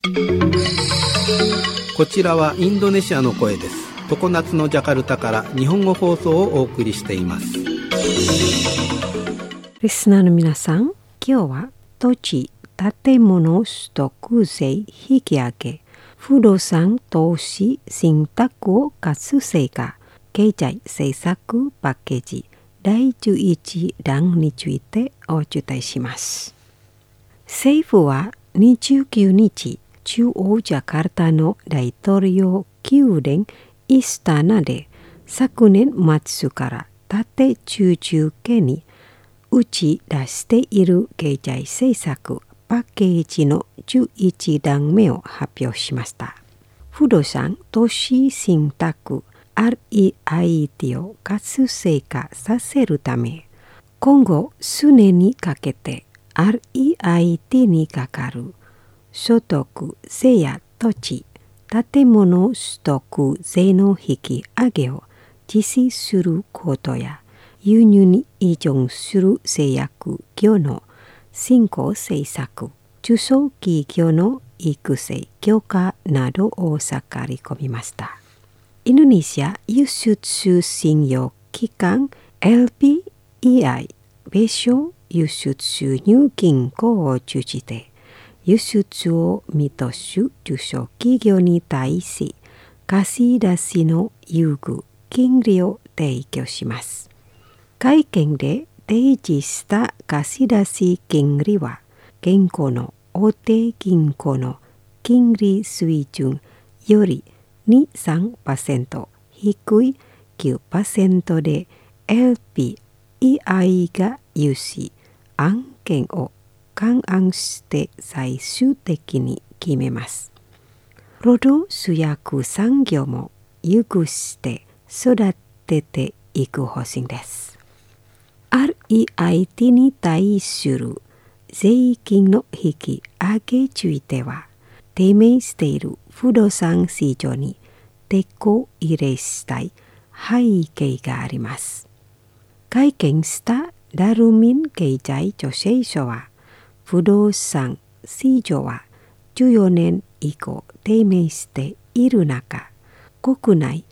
こちらはインドネシアの声です。常夏のジャカルタから日本語放送をお送りしています。 リスナーの皆さん、今日は土地・建物取得税引き上げ、不動産投資信託を活性化、経済政策パッケージ第11弾についてお伝えします。政府は29日、中央ジャカルタの大統領宮殿イスタナで昨年末から縦中中継に打ち出している経済政策パッケージの11弾目を発表しました。不動産投資信託 REIT を活性化させるため、今後数年にかけて REIT にかかる所得税や土地・建物取得税の引き上げを実施することや、輸入に依存する製薬業の振興政策、中小企業の育成強化などを盛り込みました。インドネシア輸出信用機関 LPEI 米商輸出収入銀行を通じて輸出を見通す中小企業に対し、貸し出しの優遇金利を提供します。会見で提示した貸し出し金利は、現行の大手銀行の金利水準より 2-3% 低い 9% で LPEI が融資案件を勘案して最終的に決めます。労働集約産業も優遇して育てていく方針です。REIT に対する税金の引き上げについては、低迷している不動産市場に抵抗入れしたい背景があります。会見したダルミン経済助成所は、不動産市場は14年以降低迷している中、国内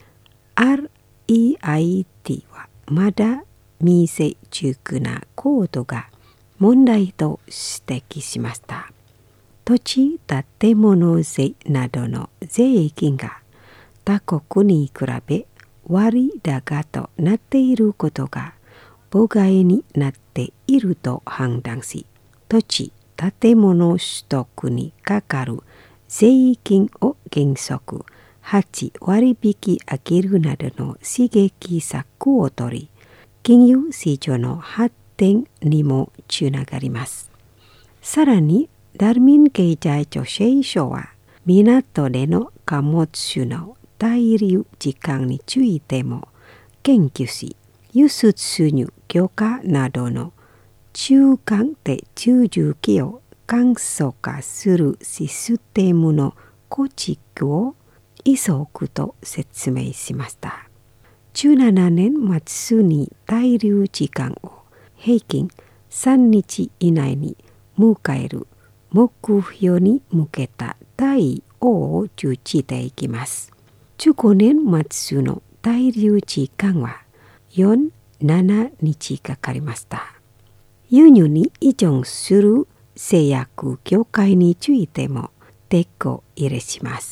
REIT はまだ未成熟なことが問題と指摘しました。土地・建物税などの税金が他国に比べ割高となっていることが妨害になっていると判断し、土地・建物取得にかかる税金を原則8割引き上げるなどの刺激策を取り、金融市場の発展にもつながります。さらに、ダルミン経済助成所は、港での貨物の滞留時間についても研究し、輸出入強化などの中間手続きを簡素化するシステムの構築を急ぐと説明しました。17年末に滞留時間を平均3日以内に迎える目標に向けた対応を重視していきます。15年末の滞留時間は7日かかりました。輸入に依存する製薬業界についても抵抗入れします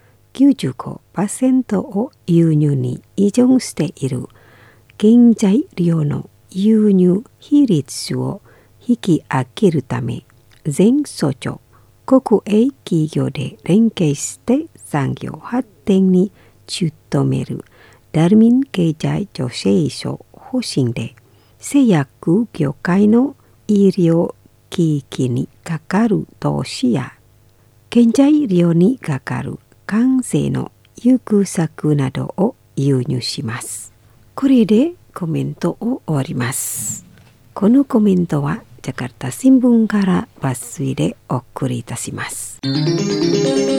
。95% を輸入に依存している原材料の輸入比率を引き上げるため、全省庁、国営企業で連携して産業発展に努めるダルミン経済助成所方針で、製薬業界の医療機器にかかる投資や原材料にかかる関税の優遇策などを輸入します。これでコメントを終わります。このコメントはジャカルタ新聞から抜粋でお送りいたします。